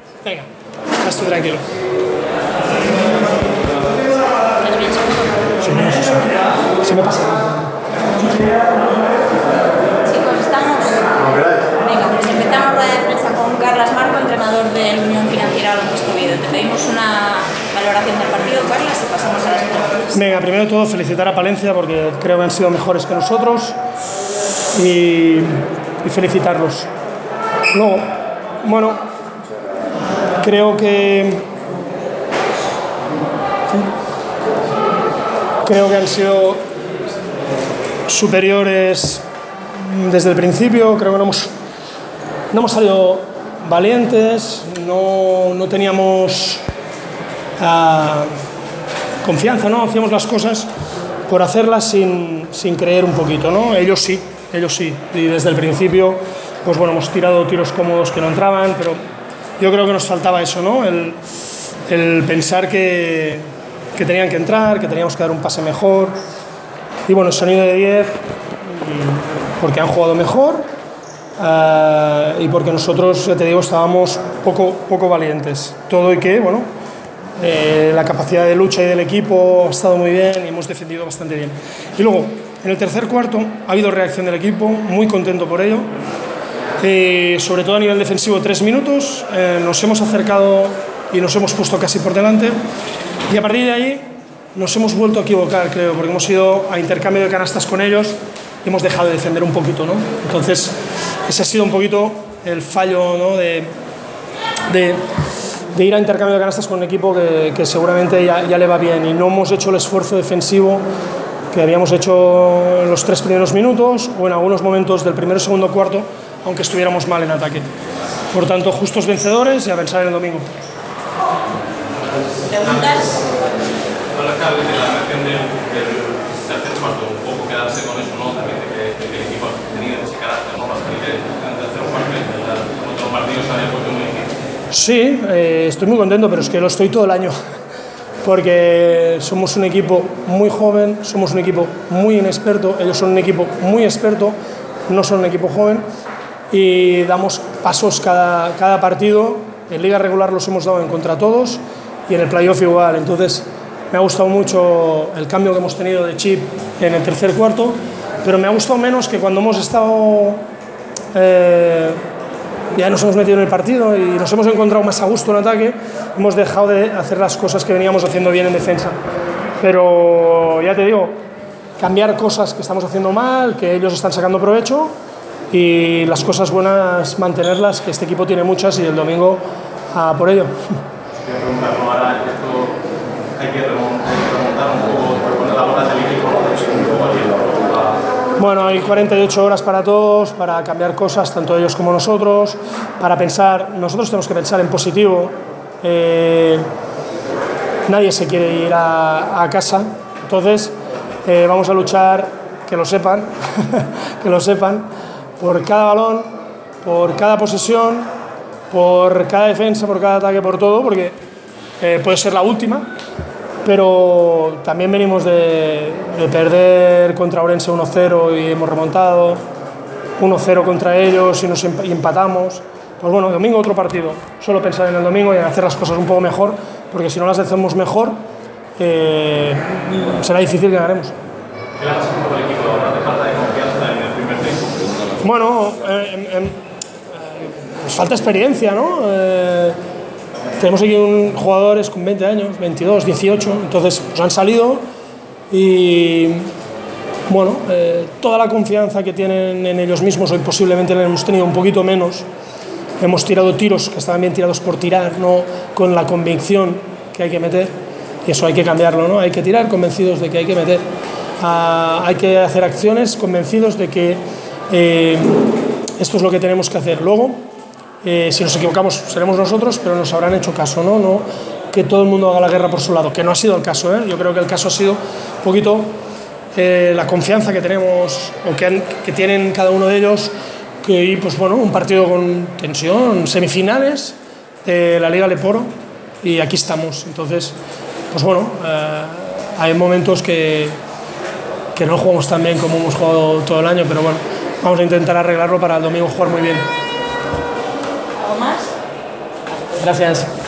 Venga, ya estoy tranquilo. Se me pasa. Chicos, estamos. Venga, pues empezamos rueda de prensa con Carlas Marco, entrenador de la Unión Financiera Baloncesto Oviedo. Te pedimos una valoración del partido, Carlas, y pasamos a las preguntas. Venga, primero de todo felicitar a Palencia porque creo que han sido mejores que nosotros y felicitarlos. Luego, bueno, creo que han sido superiores desde el principio. Creo que no hemos salido valientes, no teníamos confianza, ¿no? Hacíamos las cosas por hacerlas sin creer un poquito, ¿no? Ellos sí, y desde el principio pues bueno, hemos tirado tiros cómodos que no entraban, pero yo creo que nos faltaba eso, ¿no? El pensar que tenían que entrar, que teníamos que dar un pase mejor. Y bueno, sonido de 10 porque han jugado mejor y porque nosotros, ya te digo, estábamos poco valientes. Todo y que, bueno, la capacidad de lucha y del equipo ha estado muy bien y hemos defendido bastante bien. Y luego, en el tercer cuarto, ha habido reacción del equipo, muy contento por ello. Sobre todo a nivel defensivo, 3 minutos, nos hemos acercado y nos hemos puesto casi por delante. Y a partir de ahí nos hemos vuelto a equivocar, creo, porque hemos ido a intercambio de canastas con ellos y hemos dejado de defender un poquito, ¿no? Entonces, ese ha sido un poquito el fallo, ¿no? de ir a intercambio de canastas con un equipo que seguramente ya le va bien, y no hemos hecho el esfuerzo defensivo que habíamos hecho en los 3 primeros minutos o en algunos momentos del primero y segundo cuarto, aunque estuviéramos mal en ataque. Por tanto, justos vencedores y a pensar en el domingo. ¿Preguntas? Hablas de la reacción del tercer cuarto, un poco quedarse con eso, ¿no? También de que el equipo ha tenido ese carácter, ¿no? Para salir en el tercer cuarto, en otros partidos había puesto muy difícil. Sí, estoy muy contento, pero es que lo estoy todo el año, porque somos un equipo muy joven, somos un equipo muy inexperto, ellos son un equipo muy experto, no son un equipo joven, y damos pasos cada partido. En liga regular los hemos dado en contra todos y en el playoff igual. Entonces me ha gustado mucho el cambio que hemos tenido de chip en el tercer cuarto, pero me ha gustado menos que cuando hemos estado ya nos hemos metido en el partido y nos hemos encontrado más a gusto en ataque, hemos dejado de hacer las cosas que veníamos haciendo bien en defensa. Pero ya te digo, cambiar cosas que estamos haciendo mal, que ellos están sacando provecho, y las cosas buenas mantenerlas, que este equipo tiene muchas, y el domingo a por ello. Quiero preguntar, ¿no? Ahora esto hay que remontar un poco, poner las horas del equipo, un poco así. Bueno, hay 48 horas para todos, para cambiar cosas, tanto ellos como nosotros, para pensar. Nosotros tenemos que pensar en positivo. Nadie se quiere ir a casa, entonces vamos a luchar, que lo sepan, que lo sepan, por cada balón, por cada posesión, por cada defensa, por cada ataque, por todo, porque puede ser la última, pero también venimos de perder contra Ourense 1-0 y hemos remontado, 1-0 contra ellos y empatamos. Pues bueno, domingo otro partido, solo pensar en el domingo y en hacer las cosas un poco mejor, porque si no las hacemos mejor, será difícil que ganemos. ¿Qué le ha pasado al equipo ahora? ¿De falta de confianza en el primer tiempo? Bueno, nos falta experiencia, ¿no? Tenemos aquí jugadores con 20 años, 22, 18, entonces pues han salido y bueno, toda la confianza que tienen en ellos mismos, hoy posiblemente la hemos tenido un poquito menos. Hemos tirado tiros que estaban bien tirados por tirar, no con la convicción que hay que meter, y eso hay que cambiarlo, ¿no? Hay que tirar convencidos de que hay que meter. Hay que hacer acciones convencidos de que esto es lo que tenemos que hacer. Luego, si nos equivocamos seremos nosotros, pero nos habrán hecho caso, ¿no? No que todo el mundo haga la guerra por su lado, que no ha sido el caso, ¿eh? Yo creo que el caso ha sido un poquito la confianza que tenemos o que tienen cada uno de ellos, que pues bueno, un partido con tensión, semifinales de la Liga Leporo, y aquí estamos. Entonces, pues bueno, hay momentos que no jugamos tan bien como hemos jugado todo el año, pero bueno, vamos a intentar arreglarlo para el domingo jugar muy bien. ¿Algo más? Gracias.